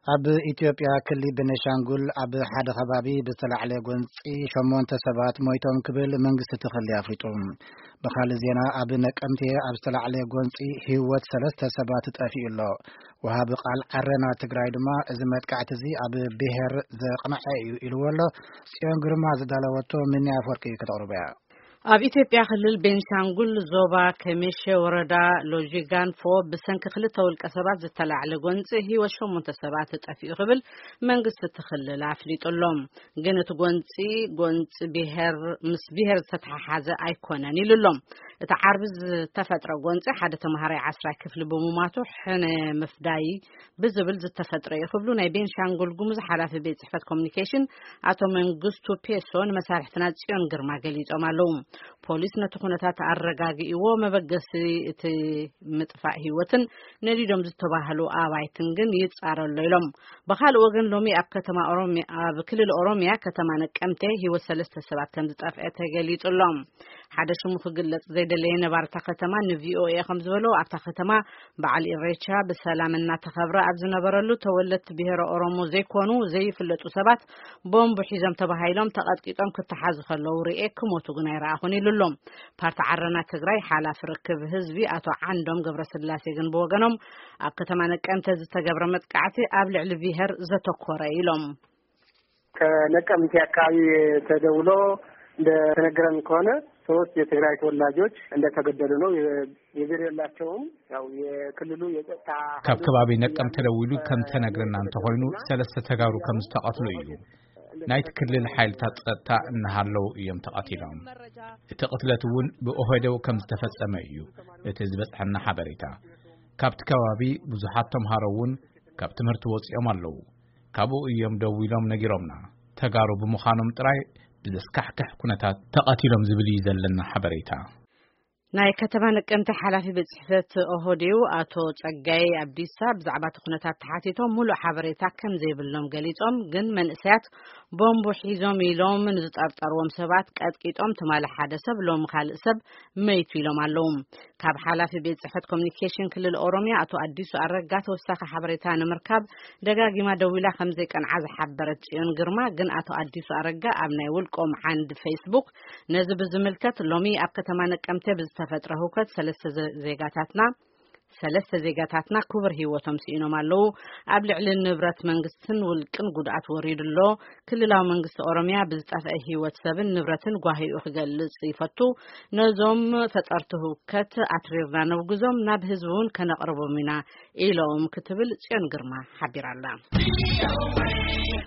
ኣብ ኢትዮጵያ ክልል ቤኒሻንጉል ኣብ ሓደ ከባቢ ብዝተላዕለ ጎንፂ 8 ሰባት ሞይቶም ክብል መንግስቲ ትኽሊ ኣፍሪጡ ብኻልእ ዜና ኣብ ነቀምቴ ኣብ ዝተላዕለ ጎንፂ ህይወት 3 ሰባት ጠፊኡ ኣሎ ወሃቢ ቃል ዓረና ትግራይ ድማ እዚ መጥቃዕቲ እዚ ኣብ ብሔር ዘቕንዐ እዩ ኢልዎ ኣሎ ጽዮን ግርማ ዝዳለወቶ ምንያ አፈወርቂ ከተቕርበ ኣብ ኢትዮጵያ ክልል ቤኒሻንጉል ዞባ ከሚሼ ወረዳ ሎጂጋንፎ ብሰንኪ ክልተ ውልቀ ሰባት ዝተላዕለ ጎንፂ ህይወት 8 ሰባት ጠፊኡ ክብል መንግስቲ ትኽልል ኣፍሊጡሎም ግን እቲ ጎንፂ ምስ ብሔር ዝተተሓሓዘ ኣይኮነን ኢሉሎም እቲ ዓርቢ ዝተፈጥረ ጎንፂ ሓደ ተማሃራይ 10 ክፍሊ ብምማቱ ሕነ መፍዳይ ብዝብል ዝተፈጥረ ይኽብሉ ናይ ቤኒሻንጉል ጉሙዝ ሓላፊ ቤት ጽሕፈት ኮሙኒኬሽን አቶ መንግስቱ ፔሶን መሳርሕትና ጽዮን ግርማ ገሊጾም ኣለው ፖሊስ ነቲ ኩነታት አረጋጊእዎ መበገሲ እቲ ምጥፋእ ህይወትን ነዲዶም ዝተባሃሉ አባይትን ግን ይጻረሉ ኢሎም በኻልእ ወገን ሎሚ ኣብ ከተማ ኦሮሚያ ኣብ ክልል ኦሮሚያ ከተማ ነቀምቴ ህይወት 3 ሰባት ከም ዝጠፍአ ተገሊጹሎም ሓደ ሽሙ ክግለጽ ዘይደለየ ነባርታ ከተማ ንቪኦኤ ከም ዝበሎ ኣብታ ከተማ በዓል ኢሬቻ በሰላምና ተኸብረ ኣብ ዝነበረሉ ተወለድቲ ብሔር ኦሮሞ ዘይኮኑ ዘይፍለጡ ሰባት ቦምብ ሒዞም ተባሂሎም ተቐጥቂጦም ክተሓዙ ከለው ርኤ ክሞቱ ግን ኣይረኣኹን ኢሉሎም ፓርቲ ዓረና ትግራይ ሓላፊ ርክብ ህዝቢ አቶ ዓንዶም ገብረስላሴ ግን በወገኖም ኣብ ከተማ ነቀምቴ ዝተገብረ መጥቃዕቲ ኣብ ልዕሊ ብሔር ዘተኮረ ኢሎም ከነቀምቴ አካባቢ ተደውሎ እንደተነገረን ከሆነ 3 የትግራይ ተወላጆች እንደተገደሉ ነው የብሔር ያላቸውም ያው የክልሉ የጸጥታ ካብ ከባቢ ነቀምቴ ተደውሉ ከም ተነግረና እንተኾይኑ 3 ተጋሩ ከም ዝተቀትሉ እዩ ናይት ክልል ሓይልታት ጸጥታ እንሃለው እዮም ተቀቲሎም እቲ ቅትለት እውን ብኦህዴው ከም ዝተፈጸመ እዩ እቲ ዝበጽሐና ሓበሬታ ካብቲ ከባቢ ብዙሓት ተምሃሮ እውን ካብ ትምህርቲ ወጽኦም ኣለው ካብኡ እዮም ደው ኢሎም ነጊሮምና ተጋሩ ብምዃኖም ጥራይ ብዘስካሕክሕ ኩነታት ተቀቲሎም ዝብል ዘለና ሓበሬታ ናይ ከተማ ነቀምቴ ሓላፊ ቤት ጽሕፈት ኦህዴው አቶ ጸጋይ አብዲሳ ብዛዕባ ኩነታት ተሓቲቶም ሙሉእ ሓበሬታ ከም ዘይብሎም ገሊጾም ግን መንእሰያት ቦምብ ሒዞም ኢሎም ንዝጠርጠርዎም ሰባት ቀጥቂጦም ትማለ ሓደ ሰብ ሎም ካልእ ሰብ መይቱ ኢሎም ኣለው ካብ ሓላፊ ቤት ጽሕፈት ኮሙኒኬሽን ክልል ኦሮሚያ አቶ አዲሱ አረጋ ተወሳኺ ሓበሬታ ንምርካብ ደጋጊማ ደውላ ከም ዘይቀንዓ ዝሓበረት ጽዮን ግርማ ግን አቶ አዲሱ አረጋ ኣብ ናይ ውልቆም ዓንድ ፌስቡክ ነዚ ብዝምልከት ሎሚ ኣብ ከተማ ነቀምቴ ተፈጥረ ሁከት 3 ዜጋታትና ክብር ህይወቶም ሲኢኖም ኣለው ኣብ ልዕሊ ንብረት መንግስትን ውልቅን ጉድኣት ወሪድሎ ክልላዊ መንግስቲ ኦሮሚያ ብዝጠፍአ ህይወት ሰብን ንብረትን ጓሂኡ ክገልጽ ይፈቱ ነዞም ተጠርቱ ሁከት ኣትሪርና ነብግዞም ናብ ህዝቡን ከነቅርቦም ኢና ኢሎም ክትብል ጽዮን ግርማ ሓቢራላ